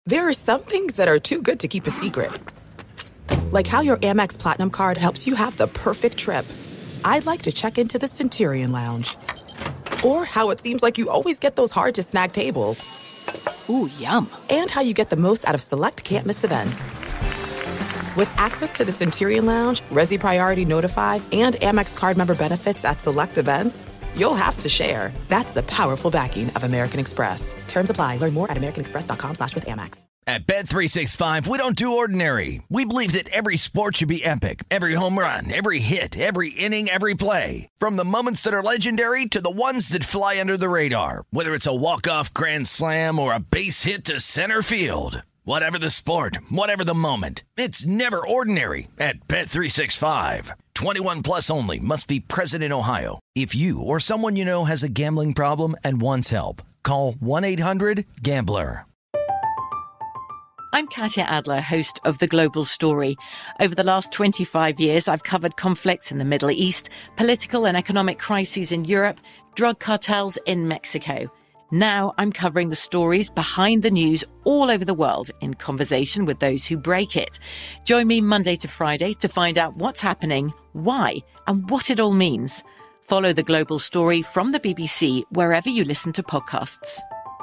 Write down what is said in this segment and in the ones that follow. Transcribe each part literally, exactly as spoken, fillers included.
There are some things that are too good to keep a secret. Like how your Amex Platinum card helps you have the perfect trip. I'd like to check into the Centurion Lounge. Or how it seems like you always get those hard-to-snag tables. Ooh, yum. And how you get the most out of select can't-miss events. With access to the Centurion Lounge, Resi Priority Notified, and Amex card member benefits at select events, you'll have to share. That's the powerful backing of American Express. Terms apply. Learn more at americanexpress.com slash with Amex. At Bet three sixty-five, we don't do ordinary. We believe that every sport should be epic. Every home run, every hit, every inning, every play. From the moments that are legendary to the ones that fly under the radar. Whether it's a walk-off grand slam or a base hit to center field. Whatever the sport, whatever the moment, it's never ordinary at Bet three sixty-five. twenty-one plus only. Must be present in Ohio. If you or someone you know has a gambling problem and wants help, call one eight hundred gambler. I'm Katya Adler, host of The Global Story. Over the last twenty-five years, I've covered conflicts in the Middle East, political and economic crises in Europe, drug cartels in Mexico. Now I'm covering the stories behind the news all over the world in conversation with those who break it. Join me Monday to Friday to find out what's happening, why, and what it all means. Follow The Global Story from the B B C wherever you listen to podcasts.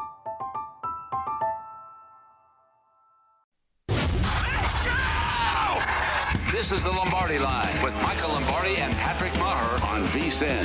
This is the Lombardi Line with Michael Lombardi and Patrick Maher on V S I N.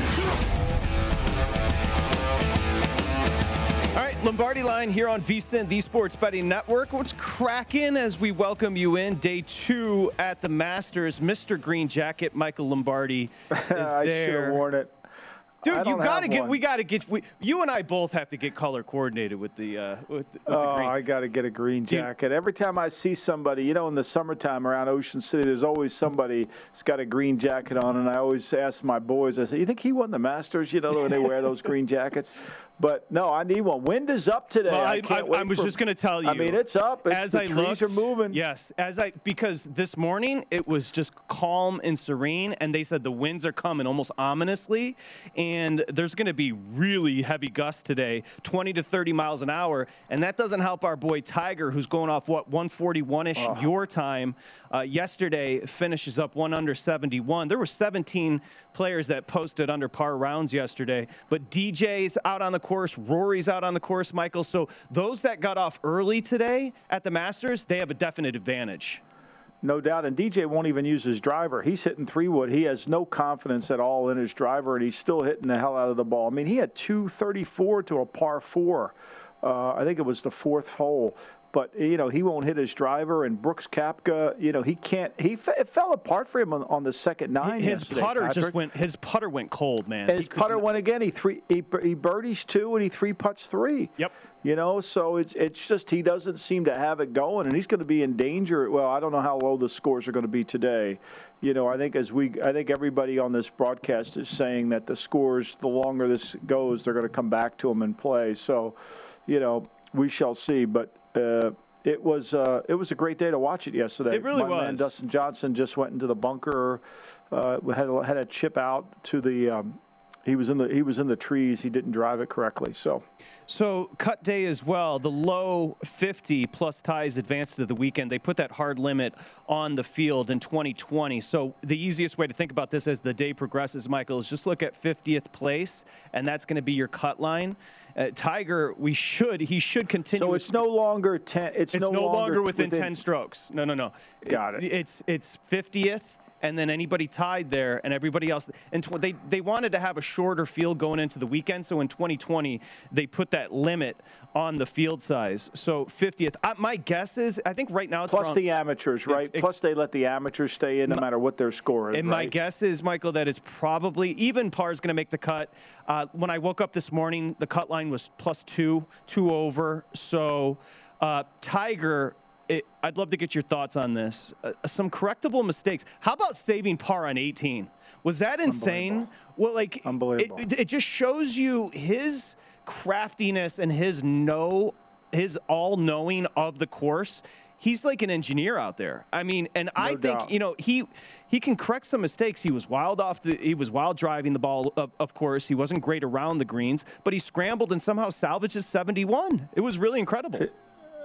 All right, Lombardi Line here on V S I N, the Sports Betting Network. What's cracking as we welcome you in day two at the Masters? Mister Green Jacket, Michael Lombardi, is I there. I should have worn it. Dude, you gotta get. One. We gotta get. We, you and I both have to get color coordinated with the. Uh, with, with oh, the green. I gotta get a green jacket. Every time I see somebody, you know, in the summertime around Ocean City, there's always somebody that's got a green jacket on, and I always ask my boys. I say, "You think he won the Masters?" You know, when they wear those green jackets. But no, I need one. Wind is up today. Well, I, I, can't I, wait I was for, just going to tell you. I mean, it's up. It's, as the I trees looked, are moving. Yes, as I because this morning it was just calm and serene, and they said the winds are coming almost ominously, and there's going to be really heavy gusts today, twenty to thirty miles an hour, and that doesn't help our boy Tiger, who's going off what one forty-one-ish oh. your time. Uh, yesterday finishes up one under seventy-one. There were seventeen players that posted under par rounds yesterday, but D J's out on the course, Rory's out on the course, Michael. So those that got off early today at the Masters, they have a definite advantage. No doubt. And D J won't even use his driver. He's hitting three wood. He has no confidence at all in his driver, and he's still hitting the hell out of the ball. I mean, he had two thirty-four to a par four. Uh, I think it was the fourth hole. But, you know, he won't hit his driver. And Brooks Koepka, you know, he can't. He it fell apart for him on, on the second nine. His putter Patrick. just went. His putter went cold, man. And his putter went again. He three. He, he birdies two, and he three putts three. Yep. You know, so it's it's just he doesn't seem to have it going, and he's going to be in danger. Well, I don't know how low the scores are going to be today. You know, I think as we, I think everybody on this broadcast is saying that the scores, the longer this goes, they're going to come back to them and play. So, you know, we shall see. But uh, it was uh, it was a great day to watch it yesterday. It really My was. man Dustin Johnson just went into the bunker, uh, had a, had a chip out to the. Um, He was in the he was in the trees. He didn't drive it correctly. So, so cut day as well. The low fifty plus ties advanced to the weekend. They put that hard limit on the field in twenty twenty. So the easiest way to think about this as the day progresses, Michael, is just look at fiftieth place, and that's going to be your cut line. Uh, Tiger, we should he should continue. So it's no longer ten. It's, it's no, no longer, longer within, within ten strokes. No, no, no. Got it. It's it's fiftieth. And then anybody tied there and everybody else. And tw- they, they wanted to have a shorter field going into the weekend. So in twenty twenty, they put that limit on the field size. So fiftieth. Uh, my guess is, I think right now it's Plus around, the amateurs, right? It's, Plus they let the amateurs stay in no my, matter what their score is, And right? my guess is, Michael, that it's probably, even par is going to make the cut. Uh, when I woke up this morning, the cut line was plus two, two over. So uh, Tiger... It, I'd love to get your thoughts on this. Uh, some correctable mistakes. How about saving par on eighteen? Was that insane? Well, like, Unbelievable. It, it just shows you his craftiness and his know, his all-knowing of the course. He's like an engineer out there. I mean, and No I think, doubt. you know, he he can correct some mistakes. He was wild off the, he was wild driving the ball, of, of course. He wasn't great around the greens, but he scrambled and somehow salvaged his seventy-one. It was really incredible.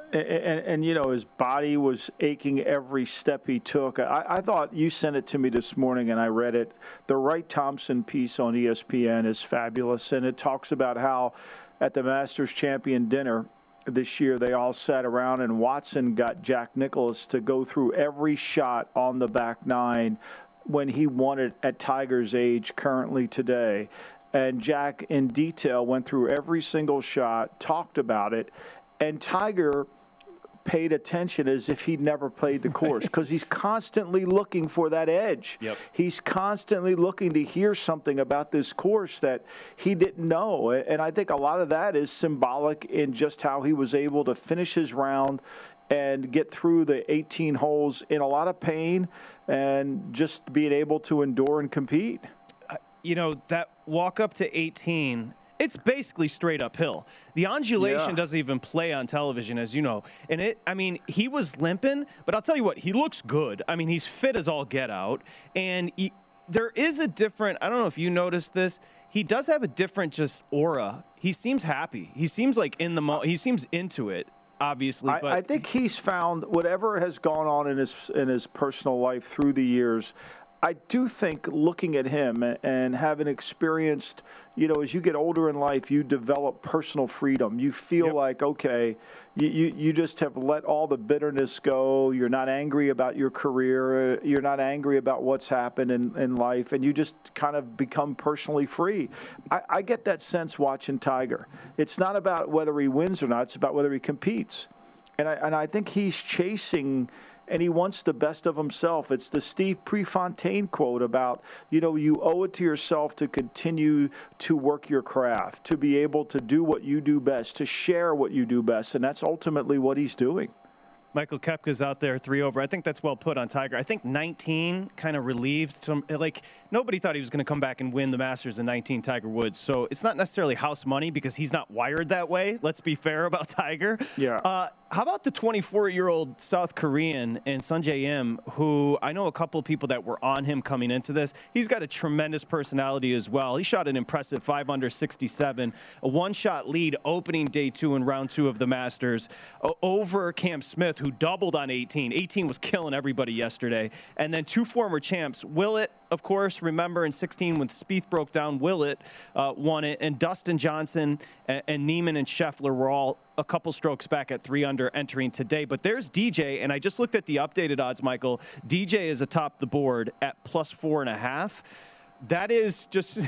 And, and, and, you know, his body was aching every step he took. I, I thought you sent it to me this morning, and I read it. The Wright Thompson piece on E S P N is fabulous, and it talks about how at the Masters Champion dinner this year they all sat around, and Watson got Jack Nicklaus to go through every shot on the back nine when he won it at Tiger's age currently today. And Jack, in detail, went through every single shot, talked about it, and Tiger paid attention as if he'd never played the course because he's constantly looking for that edge. Yep. He's constantly looking to hear something about this course that he didn't know. And I think a lot of that is symbolic in just how he was able to finish his round and get through the eighteen holes in a lot of pain and just being able to endure and compete. Uh, you know, that walk up to eighteen, it's basically straight uphill. The undulation Yeah. doesn't even play on television, as you know. And it, I mean, he was limping, but I'll tell you what, he looks good. I mean, he's fit as all get out. And he, there is a different, I don't know if you noticed this, he does have a different just aura. He seems happy. He seems like in the mo- he seems into it, obviously. I, but I think he's found whatever has gone on in his in his personal life through the years. I do think looking at him and having experienced, you know, as you get older in life, you develop personal freedom. You feel Yep. like, okay, you, you, you just have let all the bitterness go. You're not angry about your career. You're not angry about what's happened in, in life. And you just kind of become personally free. I, I get that sense watching Tiger. It's not about whether he wins or not. It's about whether he competes. And I, and I think he's chasing – and he wants the best of himself. It's the Steve Prefontaine quote about, you know, you owe it to yourself to continue to work your craft, to be able to do what you do best, to share what you do best. And that's ultimately what he's doing. Michael Koepka's out there, three over. I think that's well put on Tiger. I think nineteen kind of relieved some, like, nobody thought he was going to come back and win the Masters in nineteen, Tiger Woods. So it's not necessarily house money because he's not wired that way. Let's be fair about Tiger. Yeah. Uh, how about the twenty-four-year-old South Korean and Sungjae Im, who I know a couple of people that were on him coming into this. He's got a tremendous personality as well. He shot an impressive five under sixty-seven, a one-shot lead opening day two in round two of the Masters o- over Cam Smith, who doubled on eighteen. eighteen was killing everybody yesterday. And then two former champs, Willett, of course, remember in sixteen when Spieth broke down, Willett uh, won it, and Dustin Johnson and, and Neiman and Scheffler were all a couple strokes back at three under entering today. But there's D J, and I just looked at the updated odds, Michael. D J is atop the board at plus four and a half. That is just...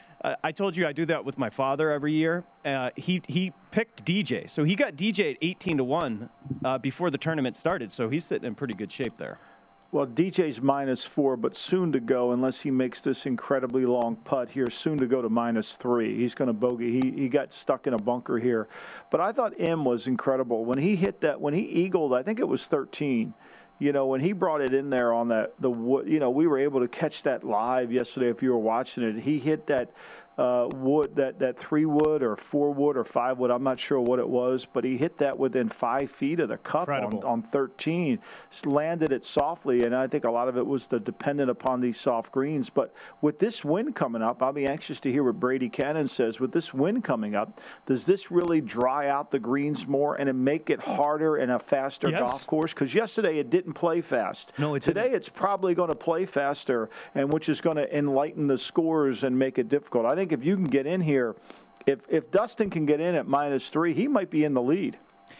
I told you I do that with my father every year. Uh, he he picked D J, so he got D J at eighteen to one uh, before the tournament started. So he's sitting in pretty good shape there. Well, D J's minus four, but soon to go, unless he makes this incredibly long putt here, soon to go to minus three. He's going to bogey. He he got stuck in a bunker here. But I thought M was incredible. When he hit that, when he eagled, I think it was thirteen. You know, when he brought it in there on that, the you know, we were able to catch that live yesterday if you were watching it. He hit that uh, wood, that, that three wood or four wood or five wood. I'm not sure what it was, but he hit that within five feet of the cup on, on thirteen. Just landed it softly, and I think a lot of it was the dependent upon these soft greens. But with this wind coming up, I'll be anxious to hear what Brady Cannon says. With this wind coming up, does this really dry out the greens more and make it harder and a faster Yes. golf course? Because yesterday it didn't play fast. No, it Today didn't. it's probably going to play faster, and which is going to enlighten the scores and make it difficult. I think if you can get in here, if if Dustin can get in at minus three, he might be in the lead.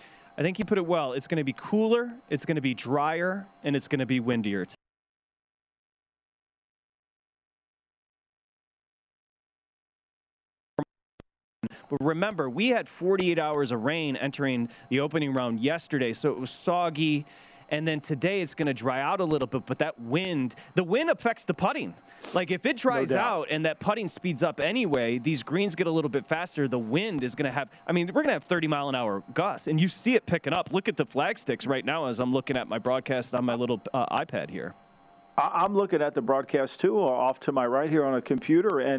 I think he put it well. It's going to be cooler, it's going to be drier, and it's going to be windier. But remember, we had forty-eight hours of rain entering the opening round yesterday, so it was soggy. And then today it's going to dry out a little bit, but that wind, the wind affects the putting. Like if it dries No doubt. out and that putting speeds up anyway, these greens get a little bit faster. The wind is going to have, I mean, we're going to have thirty mile an hour gusts, and you see it picking up. Look at the flag sticks right now as I'm looking at my broadcast on my little uh, iPad here. I- I'm looking at the broadcast too, off to my right here on a computer, and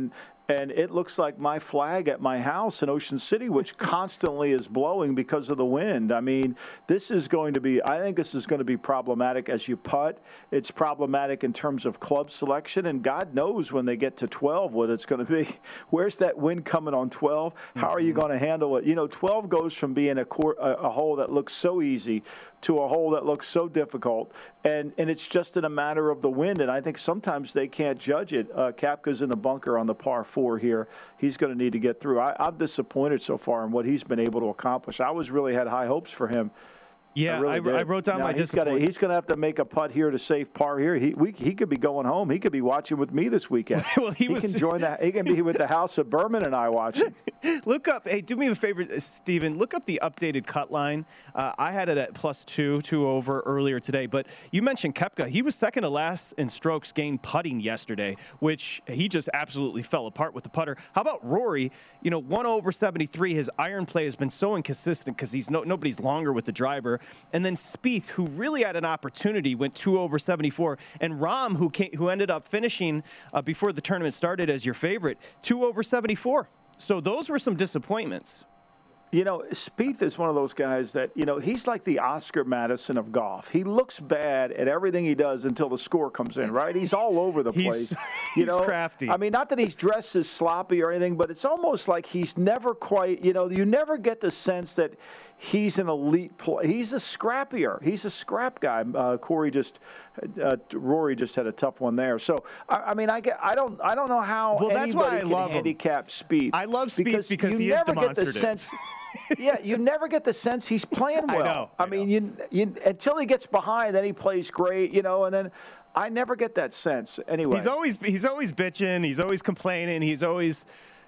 and it looks like my flag at my house in Ocean City, which constantly is blowing because of the wind. I mean, this is going to be, I think this is going to be problematic as you putt. It's problematic in terms of club selection, and God knows when they get to twelve what it's going to be. Where's that wind coming on twelve? How are you going to handle it? You know, twelve goes from being a, cor- a, a hole that looks so easy to a hole that looks so difficult, and, and it's just in a matter of the wind, and I think sometimes they can't judge it. Uh, Koepka's in the bunker on the par four here. He's going to need to get through. I, I'm disappointed so far in what he's been able to accomplish. I was really had high hopes for him. Yeah, I, really I, I wrote down now, my he's disappointment. He's going to have to make a putt here to save par here. He we, he could be going home. He could be watching with me this weekend. well, he, he was, can join that. He can be with the House of Berman and I watching. Look up. Hey, do me a favor, Stephen. Look up the updated cut line. Uh, I had it at plus two, two over earlier today. But you mentioned Koepka. He was second to last in strokes gained putting yesterday, which he just absolutely fell apart with the putter. How about Rory? You know, one over seventy-three. His iron play has been so inconsistent because he's no, nobody's longer with the driver. And then Spieth, who really had an opportunity, went two over seventy-four, and Rahm, who came, who ended up finishing uh, before the tournament started as your favorite, two over seventy-four. So those were some disappointments. You know, Spieth is one of those guys that, you know, he's like the Oscar Madison of golf. He looks bad at everything he does until the score comes in, right? He's all over the place. he's you know? he's crafty. I mean, not that he's dressed as sloppy or anything, but it's almost like he's never quite, you know, you never get the sense that he's an elite player. He's a scrappier. He's a scrap guy. Uh, Corey just, uh, Rory just had a tough one there. So I, I mean, I get, I don't, I don't know how well, that's anybody why I can love handicap Spieth. I love Spieth because, because you he is never demonstrative. Get the sense, yeah, you never get the sense he's playing well. I know. I, I mean, know. You, you until he gets behind, then he plays great, you know, and then. I never get that sense. Anyway, he's always he's always bitching. He's always complaining. He's always,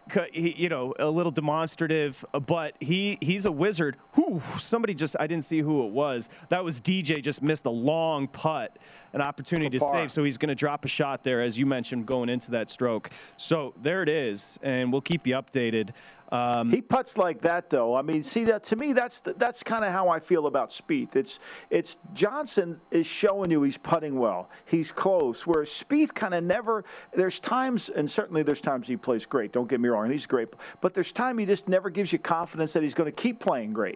you know, a little demonstrative. But he he's a wizard. Whew, somebody just I didn't see who it was. That was D J. Just missed a long putt, an opportunity to save. So he's going to drop a shot there, as you mentioned, going into that stroke. So there it is, and we'll keep you updated. Um, he putts like that, though. I mean, see that to me, that's the, that's kind of how I feel about Spieth. It's it's Johnson is showing you he's putting well, he's close. Whereas Spieth kind of never. There's times, and certainly there's times he plays great. Don't get me wrong, he's great. But there's time he just never gives you confidence that he's going to keep playing great.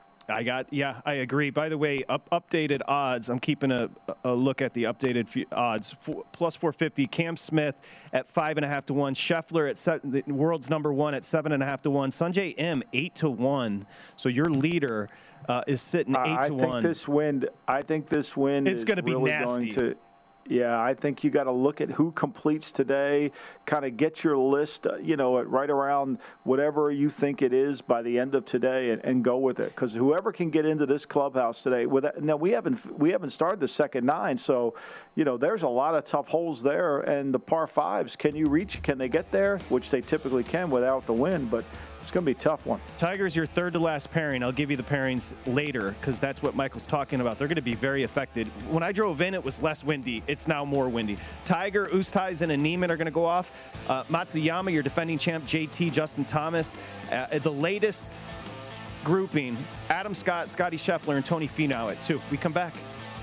I got, yeah, I agree. By the way, up, updated odds. I'm keeping a, a look at the updated f- odds. Four, plus four fifty. Cam Smith at five and a half to one. Scheffler at se- the world's number one at seven and a half to one. Sanjay M eight to one. So your leader uh, is sitting eight uh, to I one. I think this wind. I think this wind. It's is going to be really nasty. Going to, Yeah, I think you got to look at who completes today, kind of get your list, uh, you know, at right around whatever you think it is by the end of today, and, and go with it. Because whoever can get into this clubhouse today, with that, now we haven't we haven't started the second nine, so you know there's a lot of tough holes there, and the par fives, can you reach? Can they get there? Which they typically can without the wind, but. It's going to be a tough one. Tiger's your third to last pairing. I'll give you the pairings later because that's what Michael's talking about. They're going to be very affected. When I drove in, it was less windy. It's now more windy. Tiger, Oosthuizen, and Neiman are going to go off. Uh, Matsuyama, your defending champ, J T, Justin Thomas. Uh, the latest grouping, Adam Scott, Scotty Scheffler, and Tony Finau at two. We come back.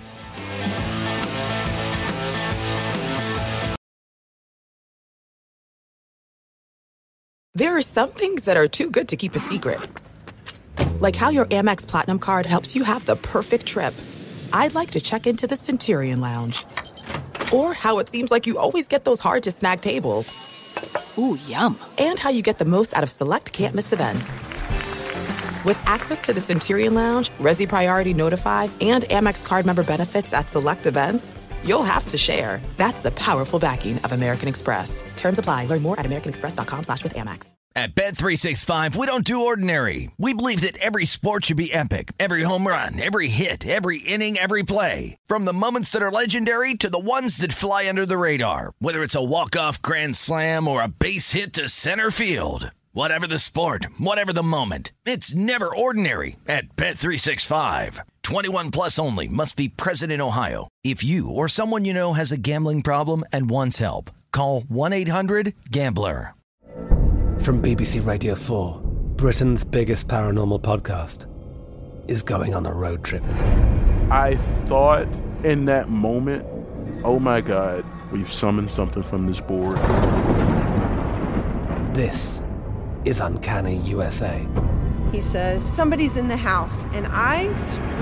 There are some things that are too good to keep a secret. Like how your Amex Platinum card helps you have the perfect trip. I'd like to check into the Centurion Lounge. Or how it seems like you always get those hard-to-snag tables. Ooh, yum. And how you get the most out of select can't-miss events. With access to the Centurion Lounge, Resi Priority Notified, and Amex card member benefits at select events, you'll have to share. That's the powerful backing of American Express. Terms apply. Learn more at americanexpress.com slash with Amex. At Bet three sixty-five, we don't do ordinary. We believe that every sport should be epic. Every home run, every hit, every inning, every play. From the moments that are legendary to the ones that fly under the radar. Whether it's a walk-off grand slam or a base hit to center field. Whatever the sport, whatever the moment, it's never ordinary at Bet three sixty-five. twenty-one plus only. Must be present in Ohio. If you or someone you know has a gambling problem and wants help, call one eight hundred gambler. From B B C Radio four, Britain's biggest paranormal podcast is going on a road trip. I thought in that moment, oh my God, we've summoned something from this board. This is Uncanny U S A. He says, somebody's in the house, and I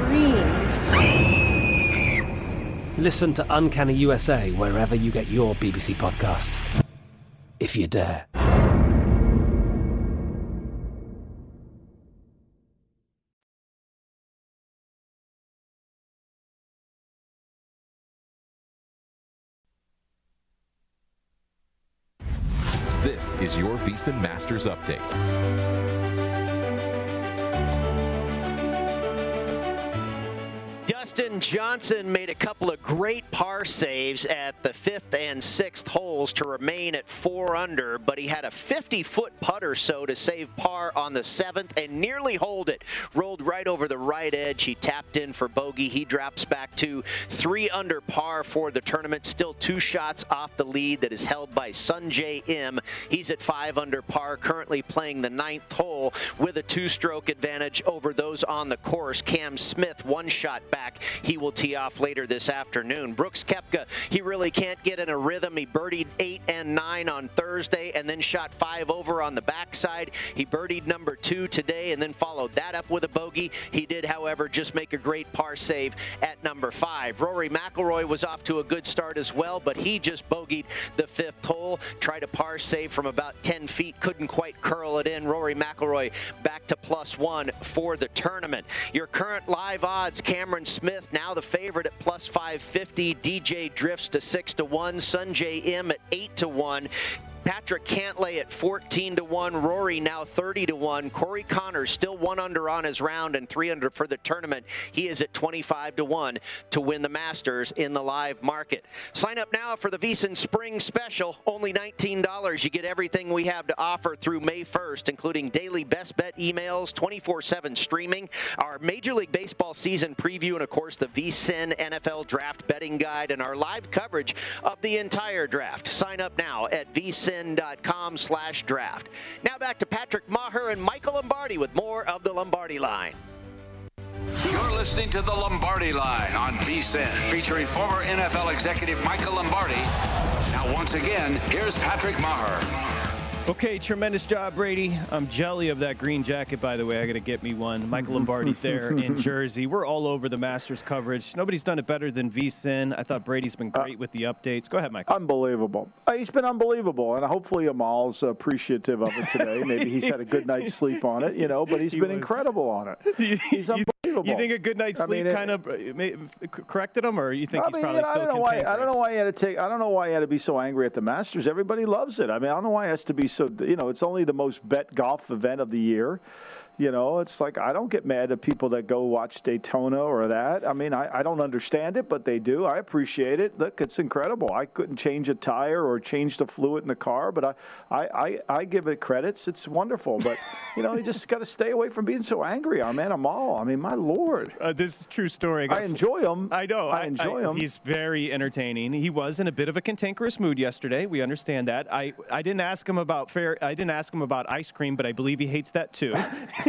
screamed. Listen to Uncanny U S A wherever you get your B B C podcasts, if you dare. This is your VSiN Masters Update. Dustin Johnson made a couple of great par saves at the fifth and sixth holes to remain at four under, but he had a fifty-foot putt or so to save par on the seventh and nearly holed it. Rolled right over the right edge. He tapped in for bogey. He drops back to three under par for the tournament. Still two shots off the lead that is held by Sungjae Im. He's at five under par, currently playing the ninth hole with a two-stroke advantage over those on the course. Cam Smith, one shot back. He will tee off later this afternoon. Brooks Koepka, he really can't get in a rhythm. He birdied eight and nine on Thursday and then shot five over on the backside. He birdied number two today and then followed that up with a bogey. He did, however, just make a great par save at number five. Rory McIlroy was off to a good start as well, but he just bogeyed the fifth hole. Tried a par save from about ten feet, couldn't quite curl it in. Rory McIlroy back to plus one for the tournament. Your current live odds, Cameron Smith now the favorite at plus five fifty. D J drifts to six to one. Sungjae Im at eight to one. Patrick Cantlay at fourteen to one. Rory now thirty to one. Corey Connors still one under on his round and three under for the tournament. He is at twenty-five to one to win the Masters in the live market. Sign up now for the VSiN Spring Special. Only nineteen dollars. You get everything we have to offer through May first, including daily best bet emails, twenty-four seven streaming, our Major League Baseball season preview, and of course the VSiN N F L Draft Betting Guide and our live coverage of the entire draft. Sign up now at vsin.com slash draft. Now back to Patrick Maher and Michael Lombardi with more of the Lombardi Line. You're listening to the Lombardi Line on VSiN, featuring former N F L executive Michael Lombardi. Now, once again, here's Patrick Maher. Okay, tremendous job, Brady. I'm jelly of that green jacket, by the way. I got to get me one. Michael Lombardi there in Jersey. We're all over the Masters coverage. Nobody's done it better than VSiN. I thought Brady's been great uh, with the updates. Go ahead, Michael. Unbelievable. Uh, he's been unbelievable, and hopefully Amal's appreciative of it today. Maybe he's had a good night's sleep on it, you know, but he's he been was. incredible on it. He's unbelievable. You think a good night's sleep I mean, kind it, of corrected him, or you think I he's mean, probably you know, still I don't know cantankerous? Why, I don't know why he had to take. I don't know why he had to be so angry at the Masters. Everybody loves it. I mean, I don't know why he has to be so. You know, it's only the most bet golf event of the year. You know, it's like I don't get mad at people that go watch Daytona or that. I mean, I, I don't understand it, but they do. I appreciate it. Look, it's incredible. I couldn't change a tire or change the fluid in the car, but I, I, I, I give it credits. It's wonderful. But, you know, you just got to stay away from being so angry on man Amal. I mean, my Lord. Uh, this is a true story. I, I enjoy him. I know. I, I enjoy I, him. He's very entertaining. He was in a bit of a cantankerous mood yesterday. We understand that. I, I didn't ask him about fair. I didn't ask him about ice cream, but I believe he hates that too.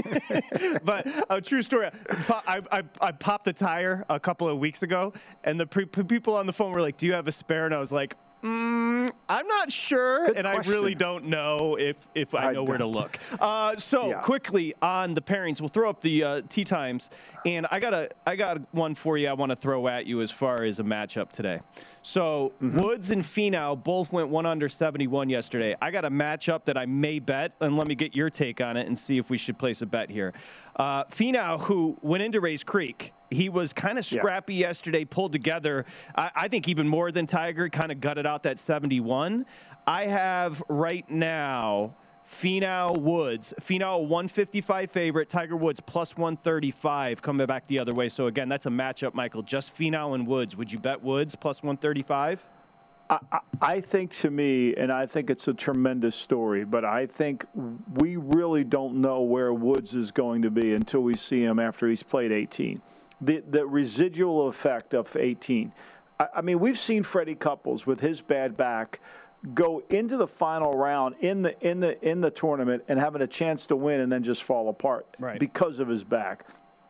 But a true story, I, I, I popped a tire a couple of weeks ago, and the pre- people on the phone were like, do you have a spare? And I was like, mm, I'm not sure, Good and question. I really don't know if, if I, I know don't. where to look. Uh, so yeah. quickly on the pairings, we'll throw up the uh, tee times, and I got a I got one for you I want to throw at you as far as a matchup today. So mm-hmm. Woods and Finau both went one under seventy-one yesterday. I got a matchup that I may bet, and let me get your take on it and see if we should place a bet here. Uh, Finau, who went into Rays Creek, he was kind of scrappy yeah. yesterday, pulled together. I, I think even more than Tiger, kind of gutted out that seventy-one. I have right now Finau Woods. Finau one fifty-five favorite. Tiger Woods plus one thirty-five coming back the other way. So, again, that's a matchup, Michael. Just Finau and Woods. Would you bet Woods plus one thirty-five? I, I think to me, and I think it's a tremendous story, but I think we really don't know where Woods is going to be until we see him after he's played eighteen. The the residual effect of eighteen. I, I mean, we've seen Freddie Couples with his bad back go into the final round in the in the in the tournament and having a chance to win and then just fall apart right. because of his back.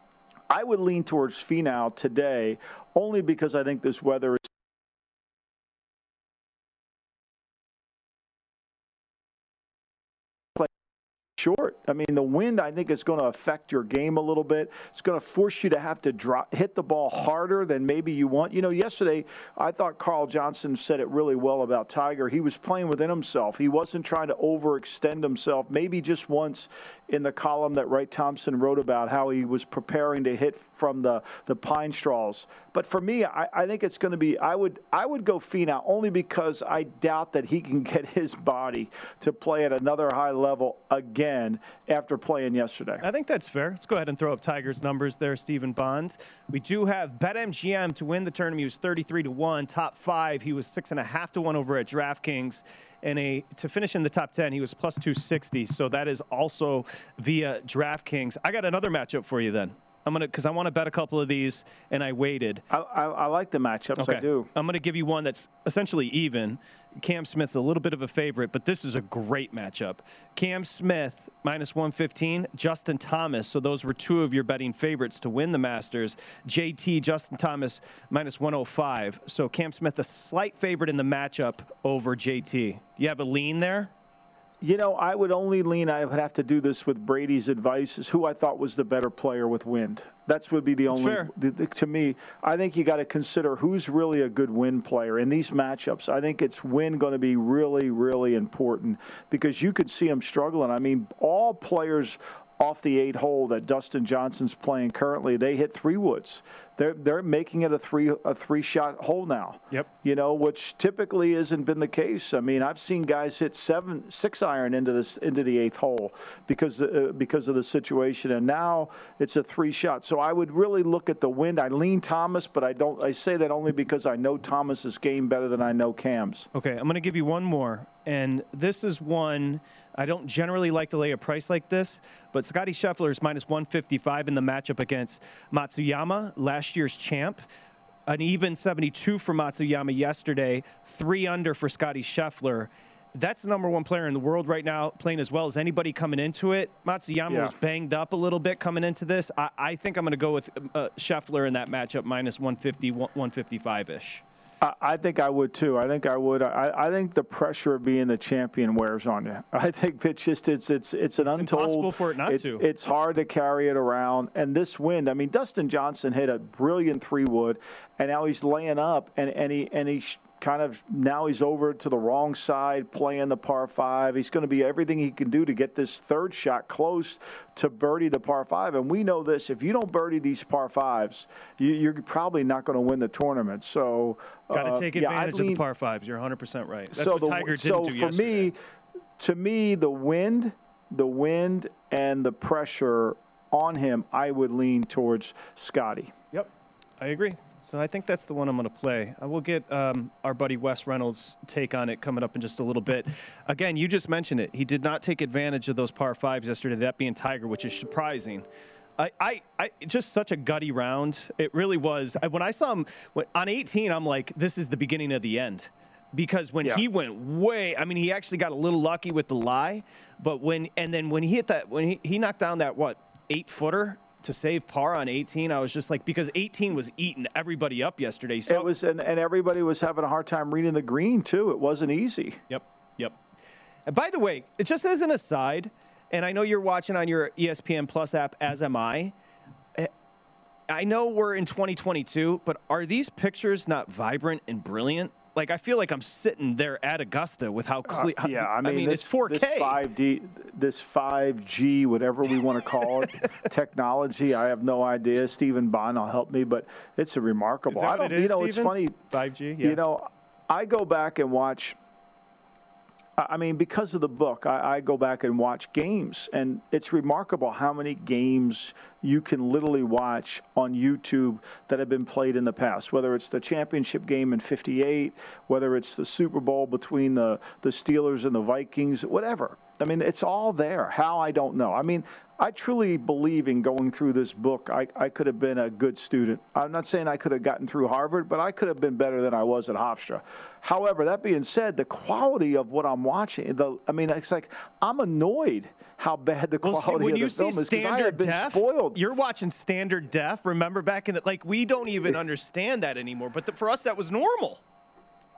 I would lean towards Finau today only because I think this weather is short. I mean, the wind, I think, is going to affect your game a little bit. It's going to force you to have to drop, hit the ball harder than maybe you want. You know, yesterday, I thought Carl Johnson said it really well about Tiger. He was playing within himself. He wasn't trying to overextend himself. Maybe just once in the column that Wright Thompson wrote about how he was preparing to hit from the, the pine straws. But for me, I, I think it's going to be, I would I would go Finau only because I doubt that he can get his body to play at another high level again after playing yesterday. I think that's fair. Let's go ahead and throw up Tiger's numbers there, Stephen Bond. We do have BetMGM to win the tournament. He was thirty-three to one. Top five, he was six and a half to one over at DraftKings. And a to finish in the top ten, he was plus two sixty. So that is also via DraftKings. I got another matchup for you then. I'm gonna because I want to bet a couple of these, and I waited. I, I, I like the matchups. Okay. I do. I'm going to give you one that's essentially even. Cam Smith's a little bit of a favorite, but this is a great matchup. Cam Smith minus one fifteen, Justin Thomas. So those were two of your betting favorites to win the Masters. J T, Justin Thomas minus one oh five. So Cam Smith a slight favorite in the matchup over J T. You have a lean there? You know, I would only lean, I would have to do this with Brady's advice, is who I thought was the better player with wind. That would be the That's only, fair. The, the, to me, I think you got to consider who's really a good wind player. In these matchups, I think it's wind going to be really, really important because you could see him struggling. I mean, all players off the eight hole that Dustin Johnson's playing currently, they hit three woods. They're they're making it a three a three shot hole now. Yep. You know, which typically hasn't been the case. I mean, I've seen guys hit seven six iron into this into the eighth hole because uh, because of the situation, and now it's a three shot. So I would really look at the wind. I lean Thomas, but I don't. I say that only because I know Thomas's game better than I know Cam's. Okay, I'm going to give you one more, and this is one I don't generally like to lay a price like this, but Scottie Scheffler is minus one fifty-five in the matchup against Matsuyama, last year's champ. An even seventy-two for Matsuyama yesterday, three under for Scottie Scheffler. That's the number one player in the world right now, playing as well as anybody coming into it. Matsuyama Yeah. was banged up a little bit coming into this. I, I think I'm going to go with uh, Scheffler in that matchup, minus one fifty, one fifty-five-ish. I, I think I would too. I think I would. I, I think the pressure of being the champion wears on you. I think that just it's it's it's an It's untold. impossible for it not it, to. It's hard to carry it around. And this wind. I mean, Dustin Johnson hit a brilliant three wood, and now he's laying up, and and he and he. kind of now he's over to the wrong side playing the par five. He's going to be everything he can do to get this third shot close to birdie the par five. And we know this, if you don't birdie these par fives, you, you're probably not going to win the tournament. So Got to uh, take yeah, advantage lean, of the par fives. You're one hundred percent right. That's so what the, Tiger didn't so do for yesterday. me, to me, the wind, the wind and the pressure on him, I would lean towards Scotty. Yep, I agree. So I think that's the one I'm going to play. I will get um, our buddy Wes Reynolds' take on it coming up in just a little bit. Again, you just mentioned it. He did not take advantage of those par fives yesterday, that being Tiger, which is surprising. I, I, I just such a gutty round. It really was. I, when I saw him when, on eighteen, I'm like, this is the beginning of the end. Because when yeah. he went way, I mean, he actually got a little lucky with the lie. But when, and then when he hit that, when he, he knocked down that, what, eight footer? To save par on eighteen, I was just like, because eighteen was eating everybody up yesterday. So it was, and, and everybody was having a hard time reading the green too. It wasn't easy. Yep, yep. And by the way, it just as an aside, and I know you're watching on your E S P N Plus app, as am I. I know we're in twenty twenty-two, but are these pictures not vibrant and brilliant? Like, I feel like I'm sitting there at Augusta with how clear. Uh, yeah, I mean, I mean this, it's four K. This five D, this five G, whatever we want to call it, technology. I have no idea. Stephen Bond will help me, but it's a remarkable. Is that I don't. what it is, you know, Stephen? it's funny. five G. Yeah. You know, I go back and watch. I mean, because of the book, I, I go back and watch games, and it's remarkable how many games you can literally watch on YouTube that have been played in the past, whether it's the championship game in fifty-eight, whether it's the Super Bowl between the, the Steelers and the Vikings, whatever. I mean, it's all there. How, I don't know. I mean, I truly believe in going through this book, I, I could have been a good student. I'm not saying I could have gotten through Harvard, but I could have been better than I was at Hofstra. However, that being said, the quality of what I'm watching, the I mean, it's like I'm annoyed how bad the Well, quality see, when of you the film see is. 'Cause I have standard been def, spoiled. you're watching standard def. Remember back in the, like, we don't even understand that anymore. But the, for us, that was normal.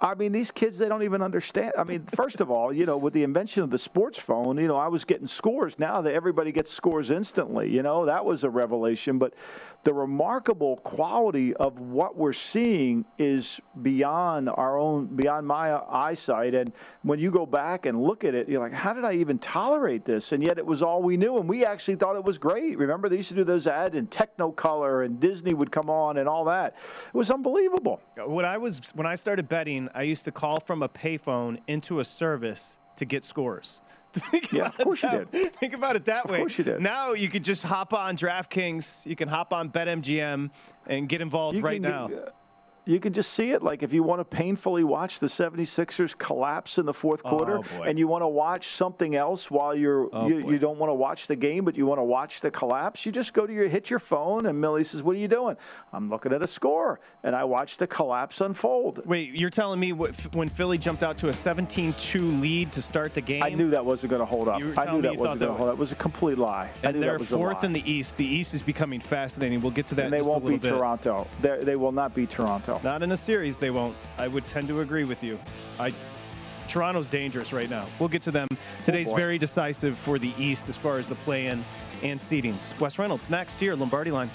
I mean, these kids, they don't even understand. I mean, first of all, you know, with the invention of the sports phone, you know, I was getting scores. Now that everybody gets scores instantly, you know, that was a revelation. But the remarkable quality of what we're seeing is beyond our own, beyond my eyesight. And when you go back and look at it, you're like, how did I even tolerate this? And yet it was all we knew, and we actually thought it was great. Remember, they used to do those ads in Technicolor, and Disney would come on and all that. It was unbelievable. When I was when I started betting, I used to call from a payphone into a service to get scores. Think yeah, of course that, you did. Think about it that way. Of course you did. Now you could just hop on DraftKings, you can hop on BetMGM and get involved you right can, now. Uh, you can just see it. Like if you want to painfully watch the seventy-sixers collapse in the fourth quarter, oh, and you want to watch something else while you're oh, you, you don't want to watch the game, but you want to watch the collapse, you just go to your hit your phone, and Millie says, "What are you doing?" I'm looking at a score, and I watch the collapse unfold. Wait, you're telling me what, when Philly jumped out to a seventeen two lead to start the game? I knew that wasn't going to hold up. I knew that wasn't going to hold up. It was a complete lie. And I knew they're that was fourth a lie. in the East. The East is becoming fascinating. We'll get to that and they in just won't a little beat bit. Toronto. They're, they will not beat Toronto. Not in a series, they won't. I would tend to agree with you. I, Toronto's dangerous right now. We'll get to them. Today's oh very decisive for the East as far as the play-in and seedings. Wes Reynolds next here, Lombardi Line.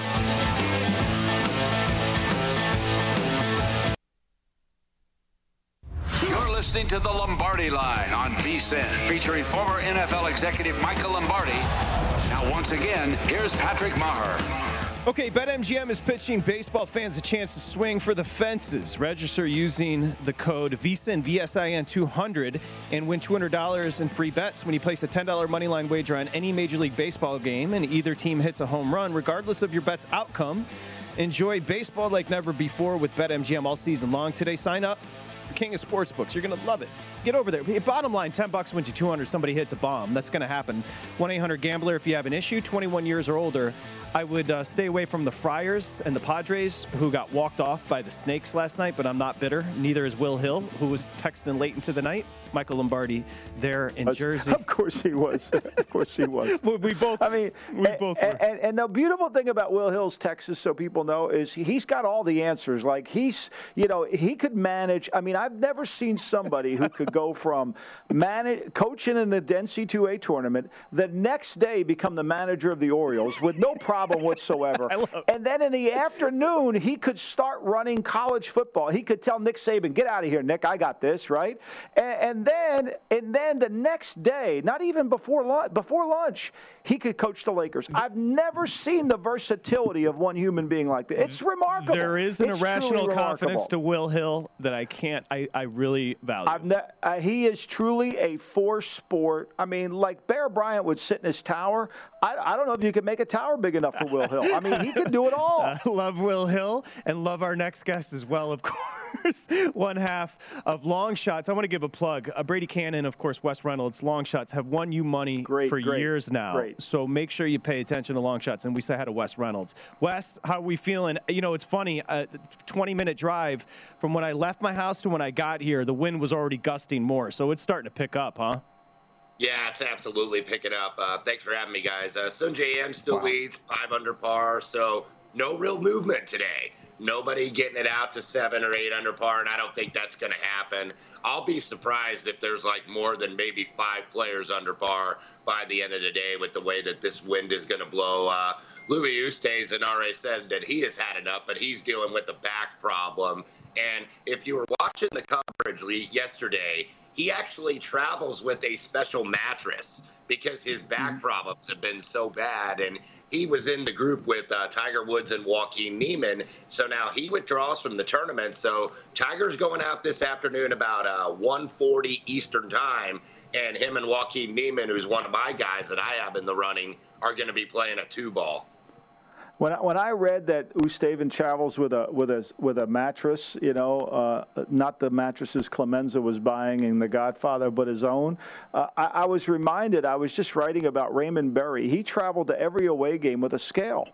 You're listening to the Lombardi Line on VSiN, featuring former N F L executive Michael Lombardi. Now, once again, here's Patrick Maher. Okay, BetMGM is pitching baseball fans a chance to swing for the fences. Register using the code VSiN, V S I N two hundred, and win two hundred dollars in free bets when you place a ten dollars moneyline wager on any Major League Baseball game and either team hits a home run, regardless of your bet's outcome. Enjoy baseball like never before with BetMGM all season long. Today, sign up. King of Sportsbooks. You're going to love it. Get over there. Bottom line, ten bucks wins you two hundred. Somebody hits a bomb. That's going to happen. one eight hundred gambler if you have an issue. twenty-one years or older. I would uh, stay away from the Friars and the Padres, who got walked off by the Snakes last night, but I'm not bitter. Neither is Will Hill, who was texting late into the night. Michael Lombardi there in Jersey. Of course he was. Of course he was. we both. I mean, we and, both. And, were. and, and the beautiful thing about Will Hill's Texas, so people know, is he's got all the answers. Like he's, you know, he could manage. I mean, I've never seen somebody who could go from manage, coaching in the N C double A tournament, the next day become the manager of the Orioles with no problem whatsoever. And then in the afternoon, he could start running college football. He could tell Nick Saban, "Get out of here, Nick. I got this," right? And, and then, and then the next day, not even before lunch, before lunch, he could coach the Lakers. I've never seen the versatility of one human being like that. It's remarkable. There is an it's irrational confidence remarkable. to Will Hill that I can't. I, I really value. I've ne- uh, he is truly a force sport. I mean, like Bear Bryant would sit in his tower. I, I don't know if you could make a tower big enough for Will Hill. I mean, he could do it all. I love Will Hill and love our next guest as well, of course. One half of Long Shots. I want to give a plug. Uh, Brady Cannon, of course, Wes Reynolds. Long Shots have won you money great, for great, years now. Great. So make sure you pay attention to Long Shots. And we say hi to Wes Reynolds. Wes, how are we feeling? You know, it's funny. A twenty-minute drive from when I left my house to when I got here, the wind was already gusting more. So it's starting to pick up, huh? Yeah, it's absolutely picking up. Uh, thanks for having me, guys. Uh, Sungjae Im still wow. leads, five under par, so no real movement today. Nobody getting it out to seven or eight under par, and I don't think that's going to happen. I'll be surprised if there's like more than maybe five players under par by the end of the day with the way that this wind is going to blow. Uh, Louis Oosthuizen has already said that he has had enough, but he's dealing with a back problem. And if you were watching the coverage yesterday, he actually travels with a special mattress because his back problems have been so bad. And he was in the group with uh, Tiger Woods and Joaquin Niemann. So now he withdraws from the tournament. So Tiger's going out this afternoon about uh, one forty Eastern time. And him and Joaquin Niemann, who's one of my guys that I have in the running, are going to be playing a two ball. When I, when I read that Oosthuizen travels with a with a with a mattress, you know, uh, not the mattresses Clemenza was buying in The Godfather, but his own, uh, I, I was reminded. I was just writing about Raymond Berry. He traveled to every away game with a scale,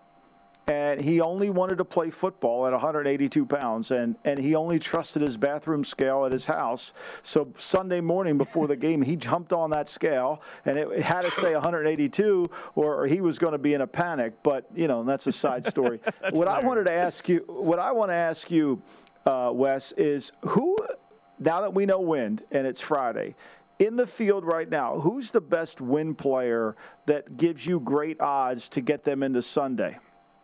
and he only wanted to play football at one hundred eighty-two pounds, and and he only trusted his bathroom scale at his house. So Sunday morning before the game, he jumped on that scale, and it had to say one hundred eighty-two, or, or he was going to be in a panic. But you know, that's a side story. What hilarious. I wanted to ask you, what I want to ask you, uh, Wes, is who now that we know wind and it's Friday, in the field right now, who's the best wind player that gives you great odds to get them into Sunday?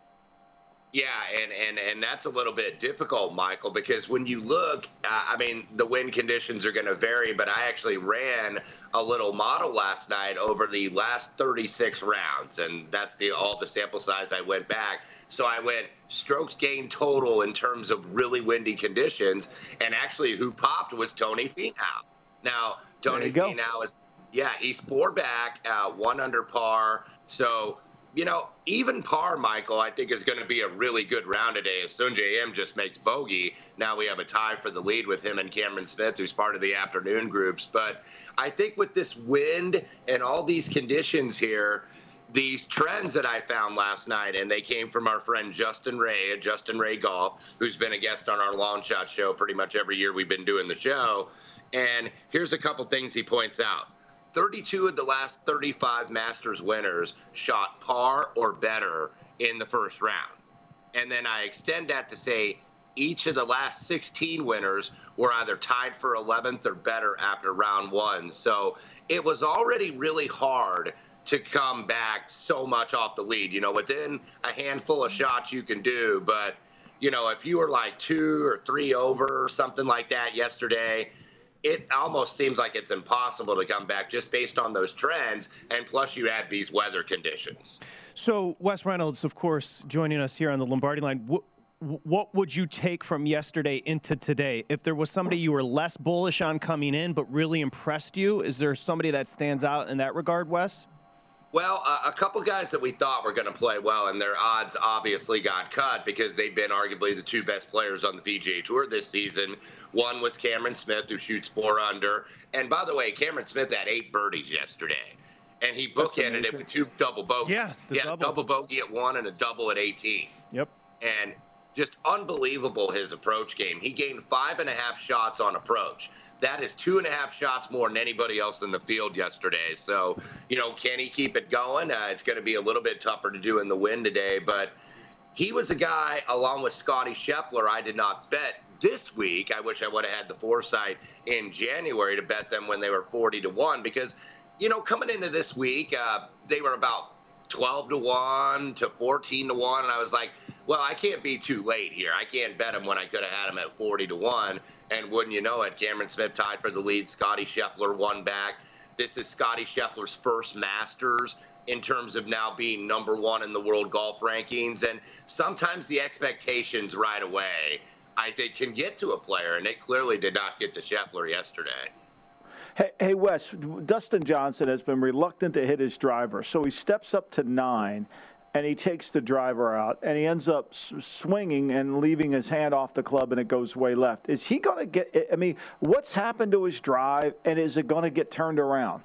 Yeah, and, and, and that's a little bit difficult, Michael, because when you look, uh, I mean, the wind conditions are going to vary, but I actually ran a little model last night over the last thirty-six rounds, and that's the all the sample size I went back. So I went strokes gained total in terms of really windy conditions, and actually who popped was Tony Finau. Now, Tony Finau is, yeah, he's four back, uh, one under par, so... You know, even par, Michael, I think is going to be a really good round today. As Sungjae Im just makes bogey, now we have a tie for the lead with him and Cameron Smith, who's part of the afternoon groups. But I think with this wind and all these conditions here, these trends that I found last night, and they came from our friend Justin Ray at Justin Ray Golf, who's been a guest on our Long Shot show pretty much every year we've been doing the show. And here's a couple things he points out. thirty-two of the last thirty-five Masters winners shot par or better in the first round. And then I extend that to say each of the last sixteen winners were either tied for eleventh or better after round one. So it was already really hard to come back so much off the lead. You know, within a handful of shots you can do. But, you know, if you were like two or three over or something like that yesterday, it almost seems like it's impossible to come back just based on those trends, and plus you add these weather conditions. So Wes Reynolds, of course, joining us here on the Lombardi line. What, what would you take from yesterday into today? If there was somebody you were less bullish on coming in but really impressed you, is there somebody that stands out in that regard, Wes? Well, uh, a couple guys that we thought were going to play well, and their odds obviously got cut because they've been arguably the two best players on the P G A Tour this season. One was Cameron Smith, who shoots four under. And by the way, Cameron Smith had eight birdies yesterday, and he bookended it with two double bogeys. Yeah, the yeah, double. double bogey at one and a double at eighteen. Yep. And just unbelievable, his approach game. He gained five and a half shots on approach. That is two and a half shots more than anybody else in the field yesterday. So, you know, can he keep it going? Uh, it's going to be a little bit tougher to do in the wind today. But he was a guy, along with Scotty Scheffler, I did not bet this week. I wish I would have had the foresight in January to bet them when they were forty to one. Because, you know, coming into this week, uh, they were about twelve to one to fourteen to one. And I was like, well, I can't be too late here. I can't bet him when I could have had him at forty to one. And wouldn't you know it, Cameron Smith tied for the lead. Scotty Scheffler won back. This is Scotty Scheffler's first Masters in terms of now being number one in the world golf rankings. And sometimes the expectations right away, I think, can get to a player. And it clearly did not get to Scheffler yesterday. Hey, hey, Wes, Dustin Johnson has been reluctant to hit his driver, so he steps up to nine, and he takes the driver out, and he ends up swinging and leaving his hand off the club, and it goes way left. Is he going to get – I mean, what's happened to his drive, and is it going to get turned around?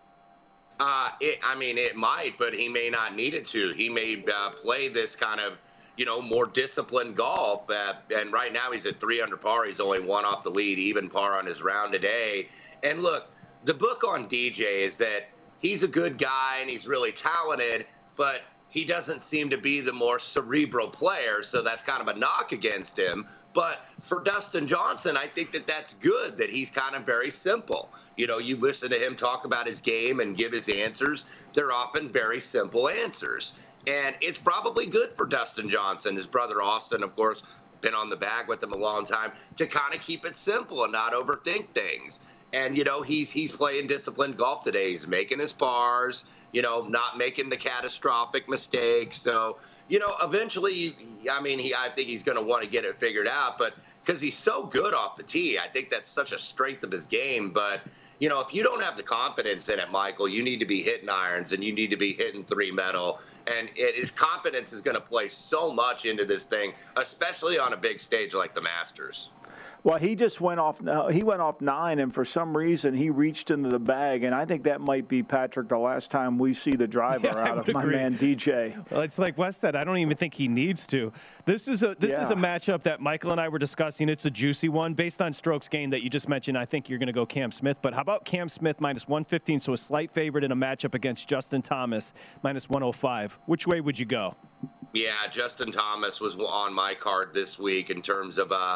Uh, it, I mean, it might, but he may not need it to. He may uh, play this kind of, you know, more disciplined golf, uh, and right now he's at three under par. He's only one off the lead, even par on his round today. And look, the book on D J is that he's a good guy and he's really talented, but he doesn't seem to be the more cerebral player, so that's kind of a knock against him. But for Dustin Johnson, I think that that's good, that he's kind of very simple. You know, you listen to him talk about his game and give his answers. They're often very simple answers. And it's probably good for Dustin Johnson, his brother Austin, of course, been on the bag with him a long time, to kind of keep it simple and not overthink things. And, you know, he's he's playing disciplined golf today. He's making his pars, you know, not making the catastrophic mistakes. So, you know, eventually, I mean, he I think he's going to want to get it figured out. But because he's so good off the tee, I think that's such a strength of his game. But, you know, if you don't have the confidence in it, Michael, you need to be hitting irons and you need to be hitting three metal. And it, his confidence is going to play so much into this thing, especially on a big stage like the Masters. Well, he just went off. He went off nine, and for some reason he reached into the bag, and I think that might be, Patrick, the last time we see the driver yeah, out of my agree. man D J. Well, it's like Wes said. I don't even think he needs to. This is a this yeah. is a matchup that Michael and I were discussing. It's a juicy one based on strokes gained that you just mentioned. I think you're going to go Cam Smith, but how about Cam Smith minus one fifteen? So a slight favorite in a matchup against Justin Thomas minus one oh five. Which way would you go? Yeah, Justin Thomas was on my card this week in terms of. Uh,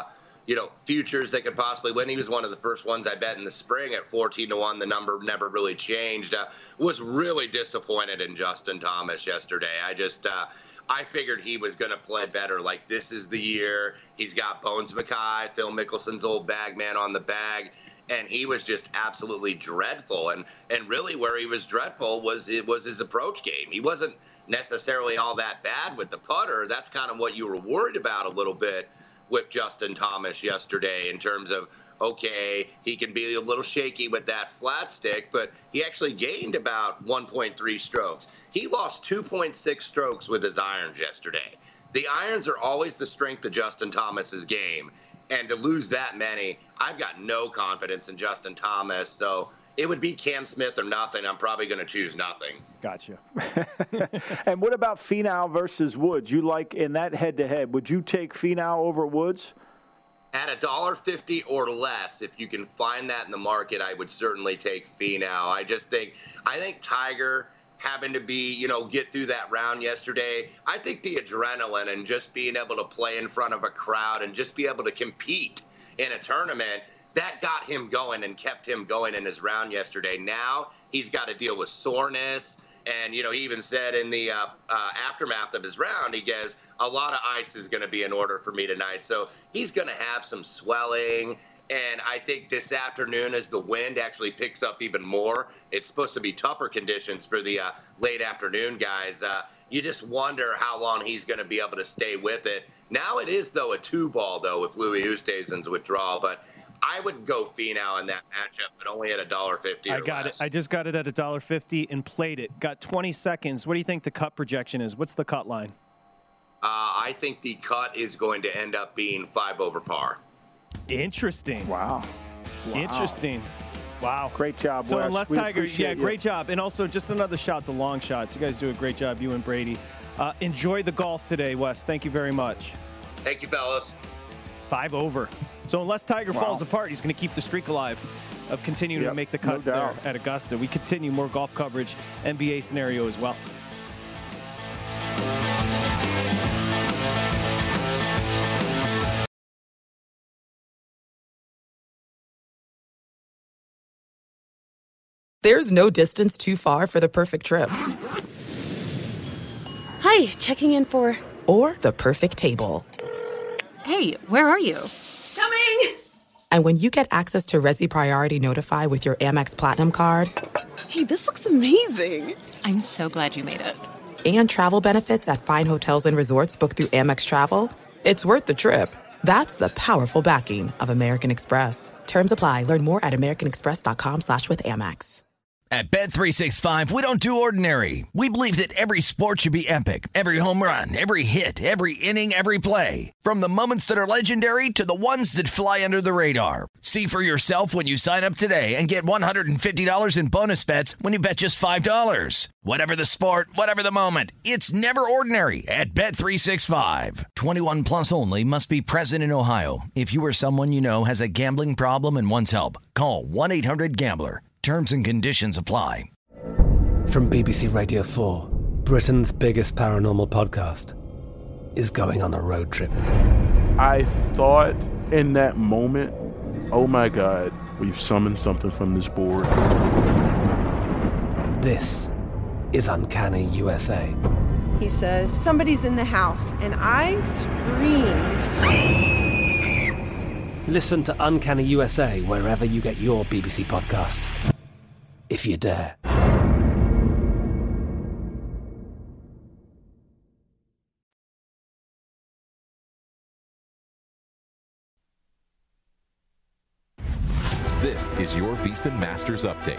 you know, futures that could possibly win. He was one of the first ones I bet in the spring at fourteen to one. The number never really changed. Uh, was really disappointed in Justin Thomas yesterday. I just, uh, I figured he was going to play better. Like, this is the year. He's got Bones Mackay, Phil Mickelson's old bag man on the bag. And he was just absolutely dreadful. And and really where he was dreadful was it was his approach game. He wasn't necessarily all that bad with the putter. That's kind of what you were worried about a little bit with Justin Thomas yesterday in terms of, okay, he can be a little shaky with that flat stick, but he actually gained about one point three strokes. He lost two point six strokes with his irons yesterday. The irons are always the strength of Justin Thomas's game. And to lose that many, I've got no confidence in Justin Thomas. So it would be Cam Smith or nothing. I'm probably going to choose nothing. Gotcha. And what about Finau versus Woods? You like in that head-to-head, would you take Finau over Woods? At a dollar fifty or less, if you can find that in the market, I would certainly take Finau. I just think, I think Tiger having to be, you know, get through that round yesterday. I think the adrenaline and just being able to play in front of a crowd and just be able to compete in a tournament, that got him going and kept him going in his round yesterday. Now he's got to deal with soreness. And, you know, he even said in the uh, uh, aftermath of his round, he goes, a lot of ice is going to be in order for me tonight. So he's going to have some swelling. And I think this afternoon, as the wind actually picks up even more, it's supposed to be tougher conditions for the uh, late afternoon guys. Uh, you just wonder how long he's going to be able to stay with it. Now it is, though, a two-ball, though, with Louis Oosthuizen's withdrawal. But I would go Finau in that matchup, but only at a dollar fifty or I got less. it. I just got it at a dollar fifty and played it. Got twenty seconds. What do you think the cut projection is? What's the cut line? Uh, I think the cut is going to end up being five over par. Interesting. Wow. wow. Interesting. Wow. Great job, So Wes. unless We Tiger, appreciate yeah, you. great job. And also just another shot, the long shots. You guys do a great job, you and Brady. Uh, enjoy the golf today, Wes. Thank you very much. Thank you, fellas. Five over. So unless Tiger Wow. falls apart, he's going to keep the streak alive of continuing Yep, to make the no cuts there doubt. at Augusta. We continue more golf coverage, N B A scenario as well. There's no distance too far for the perfect trip. Hi, checking in for... Or the perfect table. Hey, where are you? Coming! And when you get access to Resi Priority Notify with your Amex Platinum card... Hey, this looks amazing. I'm so glad you made it. And travel benefits at fine hotels and resorts booked through Amex Travel, it's worth the trip. That's the powerful backing of American Express. Terms apply. Learn more at americanexpress.com slash with Amex. At Bet three sixty-five, we don't do ordinary. We believe that every sport should be epic. Every home run, every hit, every inning, every play. From the moments that are legendary to the ones that fly under the radar. See for yourself when you sign up today and get one hundred fifty dollars in bonus bets when you bet just five dollars. Whatever the sport, whatever the moment, it's never ordinary at Bet three sixty-five. twenty-one plus only. Must be present in Ohio. If you or someone you know has a gambling problem and wants help, call one eight hundred gambler. Terms and conditions apply. From B B C Radio four, Britain's biggest paranormal podcast is going on a road trip. I thought in that moment, oh my God, we've summoned something from this board. This is Uncanny U S A. He says, somebody's in the house, and I screamed. Listen to Uncanny U S A wherever you get your B B C podcasts, if you dare. This is your VEASAN Masters Update.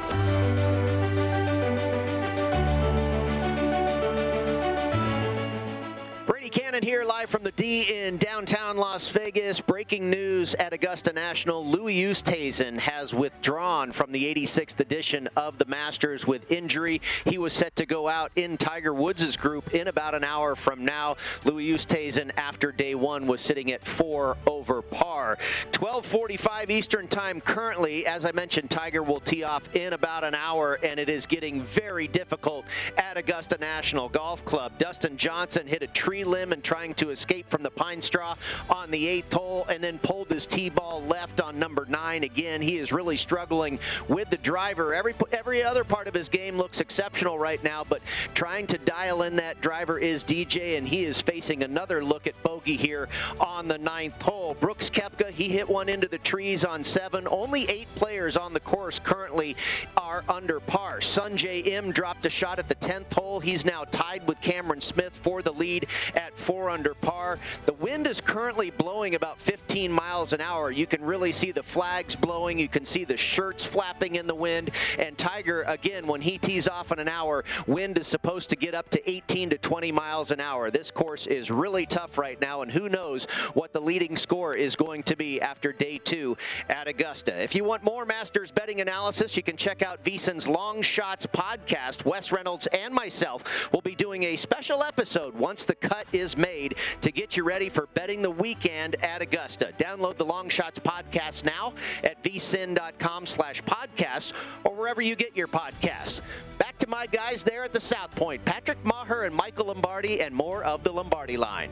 Brady Cannon here, live from the D in downtown Las Vegas. Breaking news at Augusta National. Louis Oosthuizen has withdrawn from the eighty-sixth edition of the Masters with injury. He was set to go out in Tiger Woods' group in about an hour from now. Louis Oosthuizen, after day one, was sitting at four over par. twelve forty-five Eastern time currently. As I mentioned, Tiger will tee off in about an hour, and it is getting very difficult at Augusta National Golf Club. Dustin Johnson hit a tree limb and trying to escape from the pine straw on the eighth hole, and then pulled his tee ball left on number nine. Again, he is really struggling with the driver. Every every other part of his game looks exceptional right now, but trying to dial in that driver is D J, and he is facing another look at bogey here on the ninth hole. Brooks Koepka, he hit one into the trees on seven. Only eight players on the course currently are under par. Sungjae Im dropped a shot at the tenth hole. He's now tied with Cameron Smith for the lead at four under par. The wind is currently blowing about fifteen miles an hour. You can really see the flags blowing. You can see the shirts flapping in the wind. And Tiger, again, when he tees off in an hour, wind is supposed to get up to eighteen to twenty miles an hour. This course is really tough right now, and who knows what the leading score is going to be after day two at Augusta. If you want more Masters betting analysis, you can check out VSiN's Long Shots podcast. Wes Reynolds and myself will be doing a special episode once the cut is made to get you ready for betting the weekend at Augusta. Download the Long Shots podcast now at vsin.com slash podcast or wherever you get your podcasts. Back to my guys there at the South Point, Patrick Maher and Michael Lombardi, and more of the Lombardi Line.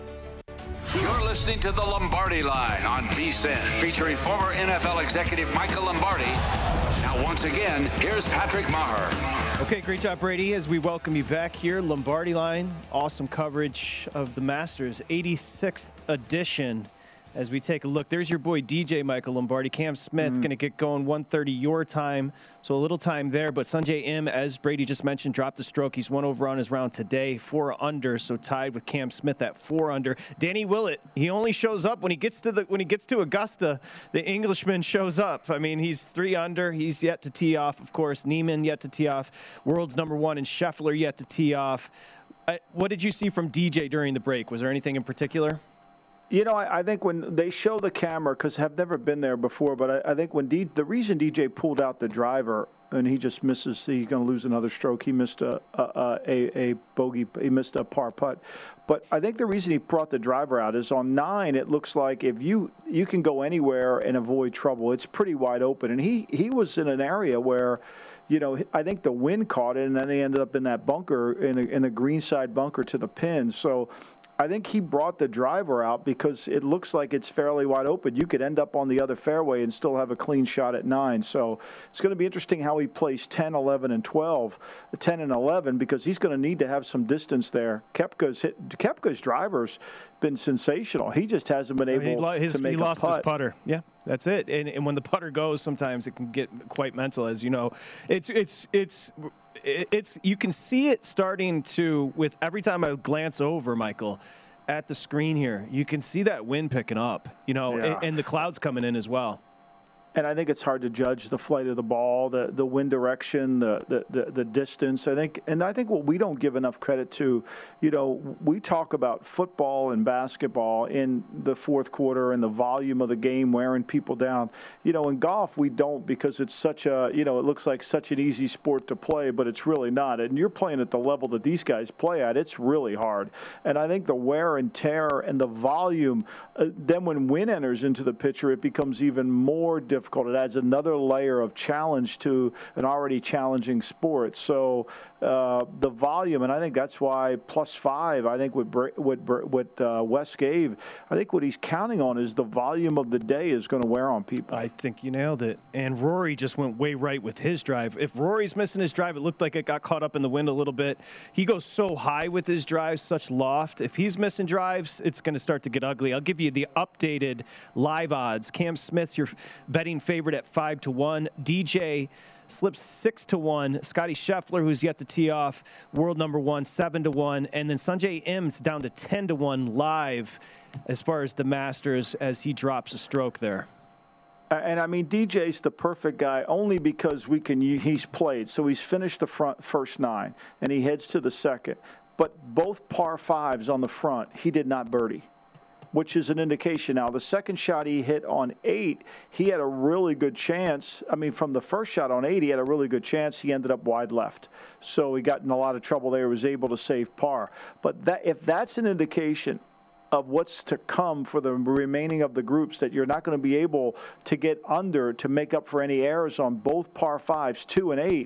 You're listening to the Lombardi Line on VSiN, featuring former N F L executive Michael Lombardi. Now, once again, here's Patrick Maher. Okay, great job, Brady, as we welcome you back here. Lombardi Line, awesome coverage of the Masters, eighty-sixth edition. As we take a look, there's your boy D J Michael Lombardi. Cam Smith mm-hmm. going to get going one thirty your time, so a little time there. But Sungjae Im, as Brady just mentioned, dropped the stroke. He's one over on his round today, four under, so tied with Cam Smith at four under. Danny Willett, he only shows up when he gets to the when he gets to Augusta. The Englishman shows up. I mean, he's three under. He's yet to tee off, of course. Neiman yet to tee off. World's number one, and Scheffler yet to tee off. I, what did you see from D J during the break? Was there anything in particular? You know, I, I think when they show the camera, because I've never been there before, but I, I think when D, the reason D J pulled out the driver and he just misses, he's going to lose another stroke. He missed a a, a a bogey, he missed a par putt. But I think the reason he brought the driver out is on nine, it looks like if you you can go anywhere and avoid trouble, it's pretty wide open. And he, he was in an area where, you know, I think the wind caught it, and then he ended up in that bunker, in, a, in the green side bunker to the pin. So I think he brought the driver out because it looks like it's fairly wide open. You could end up on the other fairway and still have a clean shot at nine. So it's going to be interesting how he plays ten, eleven, and twelve, ten and eleven, because he's going to need to have some distance there. Koepka's hit, Koepka's driver's been sensational. He just hasn't been able lo- his, to make he a lost putt. his putter. Yeah, that's it. And, and when the putter goes, sometimes it can get quite mental, as you know. It's it's it's. It's you can see it starting to, with every time I glance over, Michael, at the screen here, you can see that wind picking up, you know, yeah. and, and the clouds coming in as well. And I think it's hard to judge the flight of the ball, the, the wind direction, the, the, the, the distance. I think, and I think what we don't give enough credit to, you know, we talk about football and basketball in the fourth quarter and the volume of the game wearing people down. You know, in golf, we don't, because it's such a, you know, it looks like such an easy sport to play, but it's really not. And you're playing at the level that these guys play at. It's really hard. And I think the wear and tear and the volume, uh, then when wind enters into the picture, it becomes even more difficult. It adds another layer of challenge to an already challenging sport. So uh, the volume, and I think that's why plus five, I think what, what, what uh, Wes gave, I think what he's counting on is the volume of the day is going to wear on people. I think you nailed it. And Rory just went way right with his drive. If Rory's missing his drive, it looked like it got caught up in the wind a little bit. He goes so high with his drives, such loft. If he's missing drives, it's going to start to get ugly. I'll give you the updated live odds. Cam Smith, your betting favorite at five to one. D J slips six to one. Scotty Scheffler, who's yet to tee off, world number one, seven to one. And then Sungjae Im's down to ten to one live as far as the Masters as he drops a stroke there. And, I mean, D J's the perfect guy only because we can. He's played. So he's finished the front first nine, and he heads to the second. But both par fives on the front, he did not birdie, which is an indication. Now, the second shot he hit on eight, he had a really good chance. I mean, from the first shot on eight, he had a really good chance. He ended up wide left. So he got in a lot of trouble there, was able to save par. But that, if that's an indication of what's to come for the remaining of the groups, that you're not going to be able to get under to make up for any errors on both par fives, two and eight,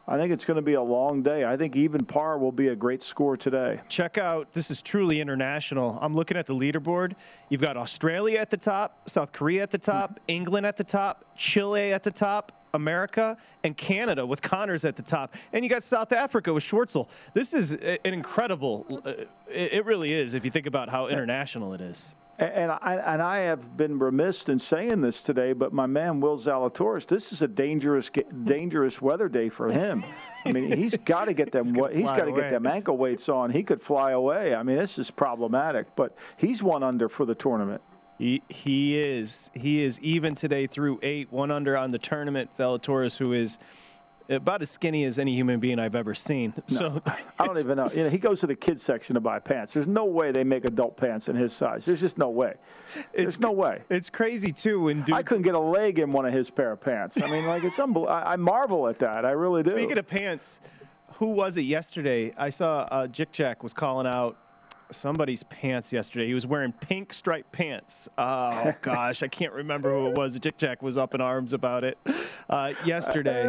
I think it's going to be a long day. I think even par will be a great score today. Check out, this is truly international. I'm looking at the leaderboard. You've got Australia at the top, South Korea at the top, England at the top, Chile at the top, America, and Canada with Connors at the top. And you got South Africa with Schwartzel. This is an incredible, uh, it really is, if you think about how international it is. And I, and I have been remiss in saying this today, but my man Will Zalatoris, this is a dangerous, dangerous weather day for him. I mean, he's got to get them. he's he's got to get them ankle weights on. He could fly away. I mean, this is problematic. But he's one under for the tournament. He he is he is even today through eight, one under on the tournament. Zalatoris, who is about as skinny as any human being I've ever seen. No, so I don't even know. You know, he goes to the kids section to buy pants. There's no way they make adult pants in his size. There's just no way. There's it's, no way. It's crazy too. When dudes, I couldn't get a leg in one of his pair of pants. I mean, like it's unbelievable. I, I marvel at that. I really do. Speaking of pants, who was it yesterday? I saw uh, Jick Jack was calling out somebody's pants yesterday. He was wearing pink striped pants. Oh gosh, I can't remember who it was. Jick Jack was up in arms about it uh, yesterday.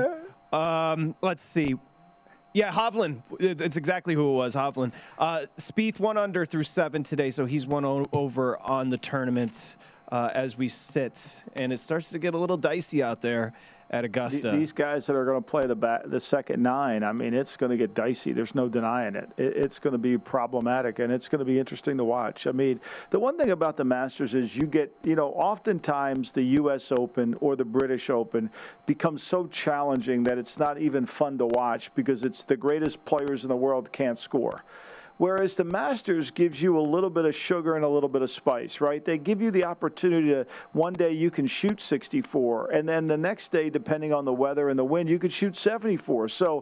Um, let's see. Yeah, Hovland. It's exactly who it was, Hovland. Uh, Spieth one under through seven today, so he's one o- over on the tournament uh, as we sit. And it starts to get a little dicey out there at Augusta. These guys that are going to play the back, the second nine, I mean, it's going to get dicey. There's no denying it. it. It's going to be problematic, and it's going to be interesting to watch. I mean, the one thing about the Masters is you get, you know, oftentimes the U S Open or the British Open becomes so challenging that it's not even fun to watch because it's the greatest players in the world can't score. Whereas the Masters gives you a little bit of sugar and a little bit of spice, right? They give you the opportunity to, one day you can shoot sixty-four, and then the next day, depending on the weather and the wind, you could shoot seventy-four. So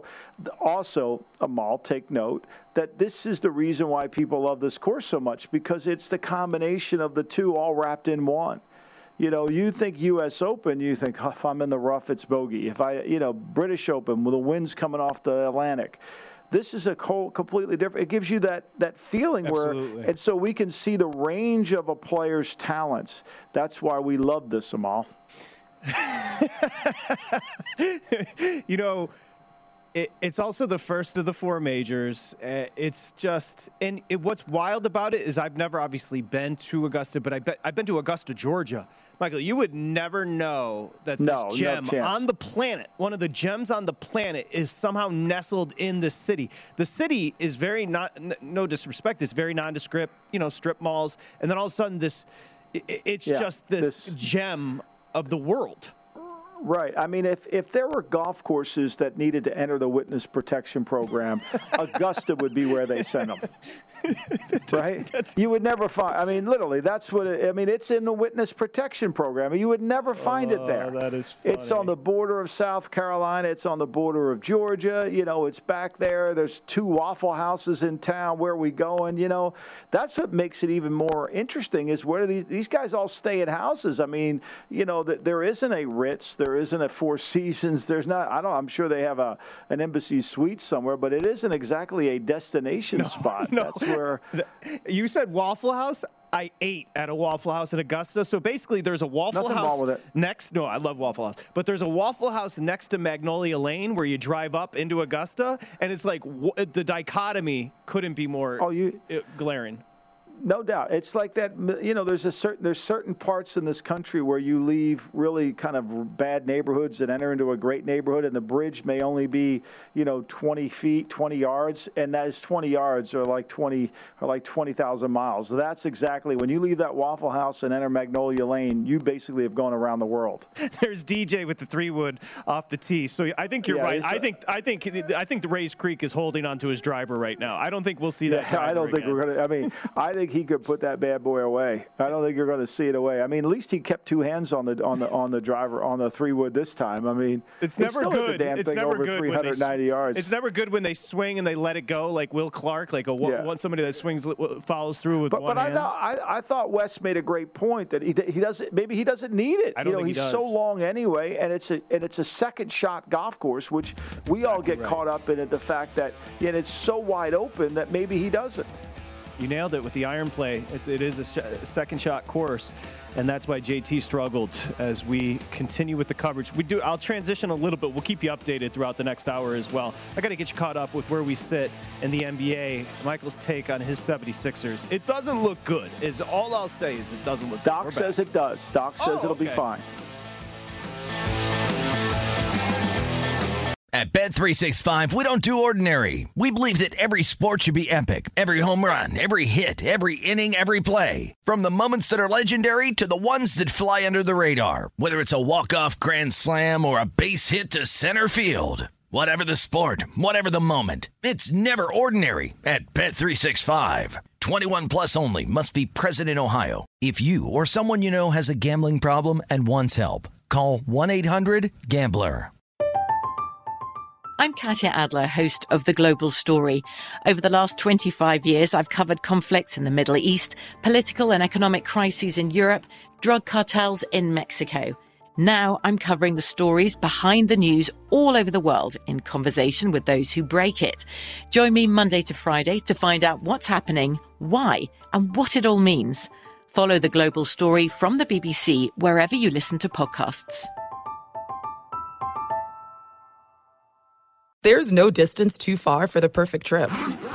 also, Amal, take note that this is the reason why people love this course so much, because it's the combination of the two all wrapped in one. You know, you think U S Open, you think, oh, if I'm in the rough, it's bogey. If I, you know, British Open, with the winds coming off the Atlantic. This is a completely different. It gives you that that feeling Absolutely. where, and so we can see the range of a player's talents. That's why we love this, Amal. You know, it, it's also the first of the four majors. Uh, it's just, and it, what's wild about it is I've never obviously been to Augusta, but I bet, I've been to Augusta, Georgia. Michael, you would never know that this no, gem no on the planet, one of the gems on the planet, is somehow nestled in the city. The city is very, not, no disrespect, it's very nondescript, you know, strip malls. And then all of a sudden this, it, it's yeah, just this, this gem of the world. Right. I mean, if, if there were golf courses that needed to enter the witness protection program, Augusta would be where they sent them. Right? That's, you would never find, I mean, literally, that's what, it, I mean, it's in the witness protection program. You would never find oh, it there. That is funny. It's on the border of South Carolina. It's on the border of Georgia. You know, it's back there. There's two Waffle Houses in town. Where are we going? You know, that's what makes it even more interesting is where these, these guys all stay at houses. I mean, you know, that there isn't a Ritz. There isn't a Four Seasons. There's not, I don't, I'm sure they have a an Embassy Suite somewhere, but it isn't exactly a destination no, spot. No. That's where. You said Waffle House. I ate at a Waffle House in Augusta. So basically, there's a Waffle Nothing House wrong with it. next. No, I love Waffle House. But there's a Waffle House next to Magnolia Lane where you drive up into Augusta. And it's like w- the dichotomy couldn't be more oh, you, glaring. No doubt. It's like that, you know, there's a certain, there's certain parts in this country where you leave really kind of bad neighborhoods and enter into a great neighborhood, and the bridge may only be, you know, twenty feet, twenty yards, and those twenty yards are like twenty, are like twenty thousand miles. So that's exactly, when you leave that Waffle House and enter Magnolia Lane, you basically have gone around the world. There's D J with the three wood off the tee. So I think you're yeah, right. I think, I think, I think the Rays Creek is holding onto his driver right now. I don't think we'll see that yeah, driver I don't think again. we're going to, I mean, I think he could put that bad boy away. I don't think you're going to see it away. I mean, at least he kept two hands on the on the on the driver on the three wood this time. I mean, it's never good. It's never good three hundred ninety when they, yards. It's never good when they swing and they let it go, like Will Clark, like a yeah. one somebody that swings follows through with but, one but hand. But I thought I, I thought Wes made a great point that he he doesn't maybe he doesn't need it. I don't you know, think he's he does. so long anyway, and it's a and it's a second shot golf course, which That's we exactly all get right. caught up in it. The fact that yet it's so wide open that maybe he doesn't. You nailed it with the iron play. It's, it is a, sh- a second shot course, and that's why J T struggled as we continue with the coverage. We do. I'll transition a little bit. We'll keep you updated throughout the next hour as well. I got to get you caught up with where we sit in the N B A. Michael's take on his seventy-sixers. It doesn't look good, is all I'll say is it doesn't look Doc good. Doc says it does. Doc says oh, it'll okay. be fine. At Bet three sixty-five, we don't do ordinary. We believe that every sport should be epic. Every home run, every hit, every inning, every play. From the moments that are legendary to the ones that fly under the radar. Whether it's a walk-off grand slam or a base hit to center field. Whatever the sport, whatever the moment. It's never ordinary at Bet three sixty-five. twenty-one plus only. Must be present in Ohio. If you or someone you know has a gambling problem and wants help, call one eight hundred gambler. I'm Katya Adler, host of The Global Story. Over the last twenty-five years, I've covered conflicts in the Middle East, political and economic crises in Europe, drug cartels in Mexico. Now I'm covering the stories behind the news all over the world in conversation with those who break it. Join me Monday to Friday to find out what's happening, why, and what it all means. Follow The Global Story from the B B C wherever you listen to podcasts. There's no distance too far for the perfect trip.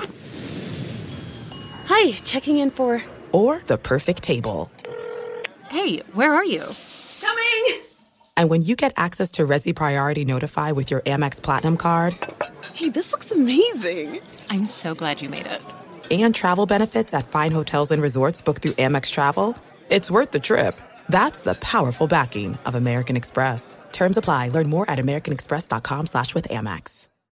Hi, checking in for... Or the perfect table. Hey, where are you? Coming! And when you get access to Resi Priority Notify with your Amex Platinum card... Hey, this looks amazing. I'm so glad you made it. And travel benefits at fine hotels and resorts booked through Amex Travel, it's worth the trip. That's the powerful backing of American Express. Terms apply. Learn more at americanexpress.com slash with Amex.